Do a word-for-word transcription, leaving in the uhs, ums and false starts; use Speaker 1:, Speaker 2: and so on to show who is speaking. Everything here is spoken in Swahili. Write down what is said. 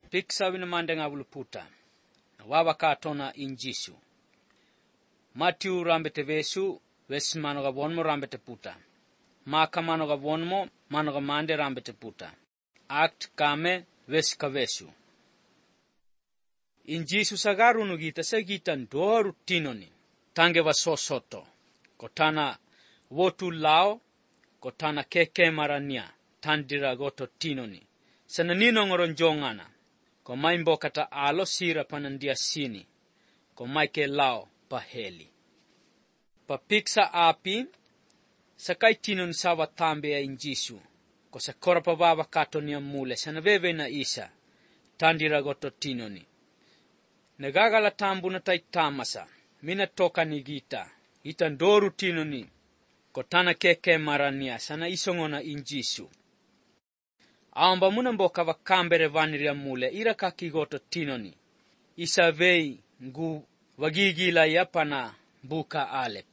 Speaker 1: Piksa winamande ngabulu puta. Na wabaka tona injisu. Matthew rambete vesu, ves manoga vonmo rambete puta. Maka manoga vonmo, manoga mande rambete puta. Act kame ves kavesu. Injisu sagaru nugita segita ndoru tinoni. Tange wa sosoto. Kotana wotu lao, kotana keke marania. Tandira goto tinoni. Sananino ngoronjongana. Ko maimbo kata alo sira panandia sini. Ko maike lao paheli. Papiksa api, sakai tinon sawa tambe ya injisu. Ko sakora pababa kato niya mule, sanaveve na isa. Tandira goto tinoni. Nagagala tambu na taitamasa. Mina toka ni gita. Ita ndoru tinoni. Ko tana keke marania, sana isongona injisu. Aomba muna mboka wa kambere vaniria mule, ira kakigoto tinoni. Isa vei ngu wagigila yapana buka alep.